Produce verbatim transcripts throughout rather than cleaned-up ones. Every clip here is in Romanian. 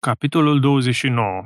Capitolul douăzeci și nouă.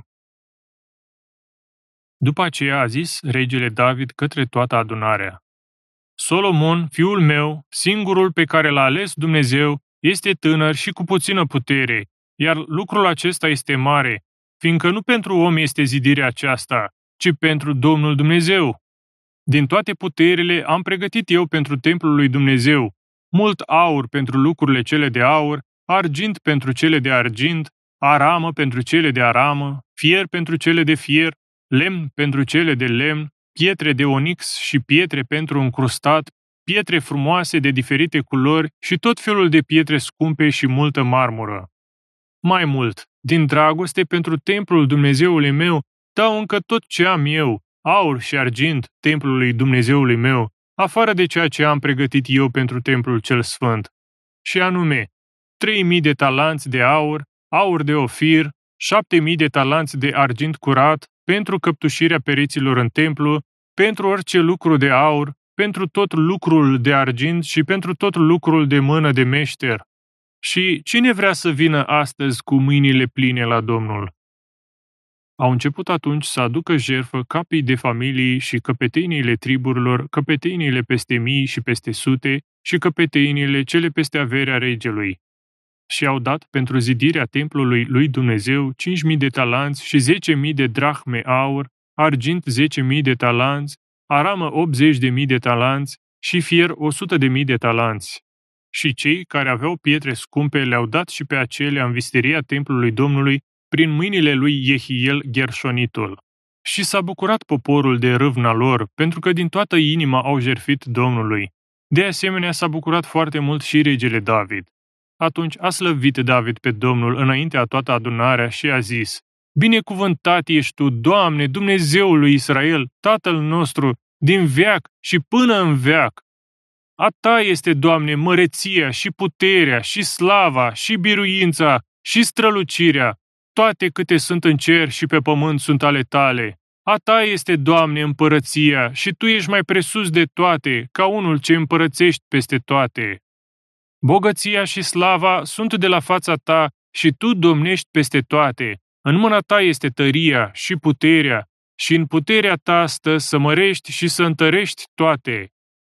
După aceea a zis regele David către toată adunarea: Solomon, fiul meu, singurul pe care l-a ales Dumnezeu, este tânăr și cu puțină putere, iar lucrul acesta este mare, fiindcă nu pentru om este zidirea aceasta, ci pentru Domnul Dumnezeu. Din toate puterile am pregătit eu pentru templul lui Dumnezeu, mult aur pentru lucrurile cele de aur, argint pentru cele de argint, aramă pentru cele de aramă, fier pentru cele de fier, lemn pentru cele de lemn, pietre de onix și pietre pentru încrustat, pietre frumoase de diferite culori și tot felul de pietre scumpe și multă marmură. Mai mult, din dragoste pentru templul Dumnezeului meu, dau încă tot ce am eu, aur și argint, templului Dumnezeului meu, afară de ceea ce am pregătit eu pentru templul cel sfânt. Și anume, trei mii de talanți de aur, aur de ofir, șapte mii de talanți de argint curat, pentru căptușirea pereților în templu, pentru orice lucru de aur, pentru tot lucrul de argint și pentru tot lucrul de mână de meșter. Și cine vrea să vină astăzi cu mâinile pline la Domnul? Au început atunci să aducă jertfă capii de familii și căpeteniile triburilor, căpeteniile peste mii și peste sute și căpeteniile cele peste averea regelui. Și au dat pentru zidirea templului lui Dumnezeu cinci mii de talanți și zece mii de drahme aur, argint zece mii de talanți, aramă optzeci de mii de talanți și fier o sută de mii de talanți. Și cei care aveau pietre scumpe le-au dat și pe acelea în visteria templului Domnului prin mâinile lui Iehiel Gershonitul. Și s-a bucurat poporul de râvna lor, pentru că din toată inima au jertfit Domnului. De asemenea s-a bucurat foarte mult și regele David. Atunci a slăvit David pe Domnul înaintea toată adunarea și a zis: Binecuvântat ești tu, Doamne, Dumnezeul lui Israel, Tatăl nostru, din veac și până în veac. A ta este, Doamne, măreția și puterea și slava și biruința și strălucirea. Toate câte sunt în cer și pe pământ sunt ale tale. A ta este, Doamne, împărăția și tu ești mai presus de toate, ca unul ce împărățești peste toate. Bogăția și slava sunt de la fața ta și tu domnești peste toate. În mâna ta este tăria și puterea și în puterea ta stă să mărești și să întărești toate.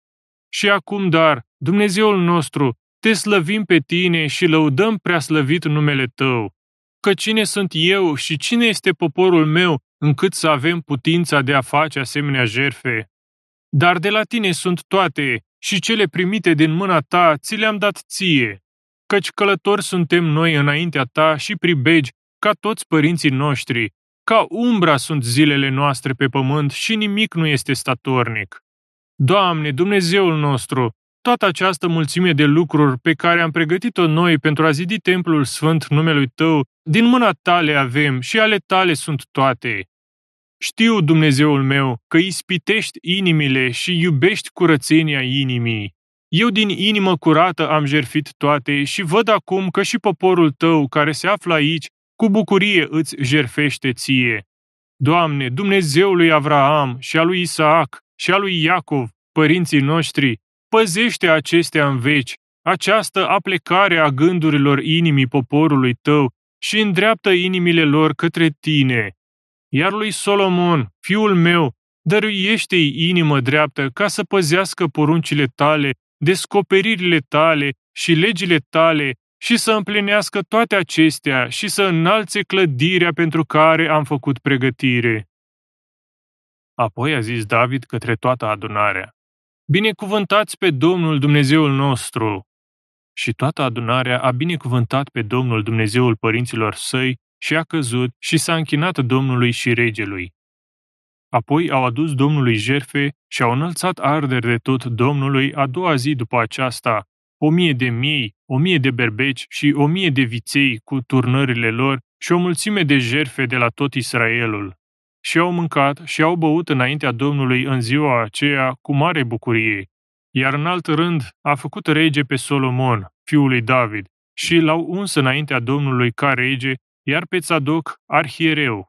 Și acum, dar, Dumnezeul nostru, te slăvim pe tine și lăudăm preaslăvit numele tău. Că cine sunt eu și cine este poporul meu încât să avem putința de a face asemenea jertfe? Dar de la tine sunt toate și cele primite din mâna ta ți le-am dat ție, căci călători suntem noi înaintea ta și pribegi ca toți părinții noștri, ca umbra sunt zilele noastre pe pământ și nimic nu este statornic. Doamne, Dumnezeul nostru, toată această mulțime de lucruri pe care am pregătit-o noi pentru a zidi templul sfânt numelui tău, din mâna ta le avem și ale tale sunt toate. Știu, Dumnezeul meu, că ispitești inimile și iubești curățenia inimii. Eu din inimă curată am jertfit toate și văd acum că și poporul tău care se află aici cu bucurie îți jertfește ție. Doamne, Dumnezeul lui Avraam și al lui Isaac și al lui Iacov, părinții noștri, păzește acestea în veci, această aplecare a gândurilor inimii poporului tău și îndreaptă inimile lor către tine. Iar lui Solomon, fiul meu, dăruiește-i inimă dreaptă ca să păzească poruncile tale, descoperirile tale și legile tale și să împlinească toate acestea și să înalțe clădirea pentru care am făcut pregătire. Apoi a zis David către toată adunarea: Binecuvântați pe Domnul Dumnezeul nostru! Și toată adunarea a binecuvântat pe Domnul Dumnezeul părinților săi și a căzut și s-a închinat Domnului și regelui. Apoi au adus Domnului jertfe și au înălțat arderi de tot Domnului a doua zi după aceasta, o mie de miei, o mie de berbeci și o mie de viței cu turnările lor și o mulțime de jertfe de la tot Israelul. Și au mâncat și au băut înaintea Domnului în ziua aceea cu mare bucurie. Iar în alt rând a făcut rege pe Solomon, fiul lui David, și l-au uns înaintea Domnului ca rege, iar pe Țadoc arhiereu.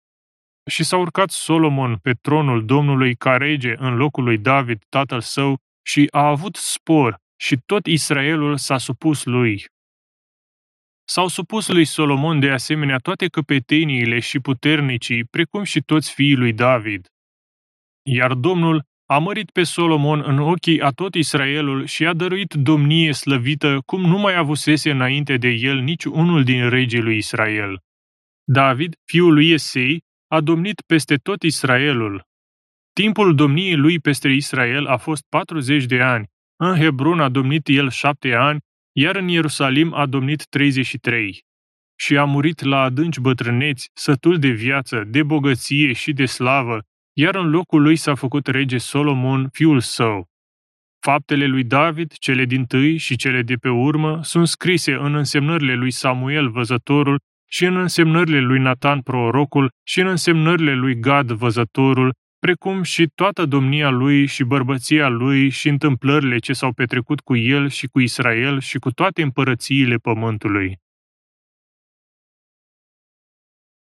Și s-a urcat Solomon pe tronul Domnului ca rege în locul lui David, tatăl său, și a avut spor și tot Israelul s-a supus lui. S-au supus lui Solomon de asemenea toate căpeteniile și puternicii, precum și toți fiii lui David. Iar Domnul a mărit pe Solomon în ochii a tot Israelul și a dăruit domnie slăvită, cum nu mai avusese înainte de el nici unul din regii lui Israel. David, fiul lui Isei, a domnit peste tot Israelul. Timpul domniei lui peste Israel a fost patruzeci de ani. În Hebron a domnit el șapte ani, iar în Ierusalim a domnit treizeci și trei. Și a murit la adânci bătrâneți, sătul de viață, de bogăție și de slavă, iar în locul lui s-a făcut rege Solomon, fiul său. Faptele lui David, cele dintâi și cele de pe urmă, sunt scrise în însemnările lui Samuel văzătorul și în însemnările lui Natan prorocul și în însemnările lui Gad văzătorul, precum și toată domnia lui și bărbăția lui și întâmplările ce s-au petrecut cu el și cu Israel și cu toate împărățiile pământului.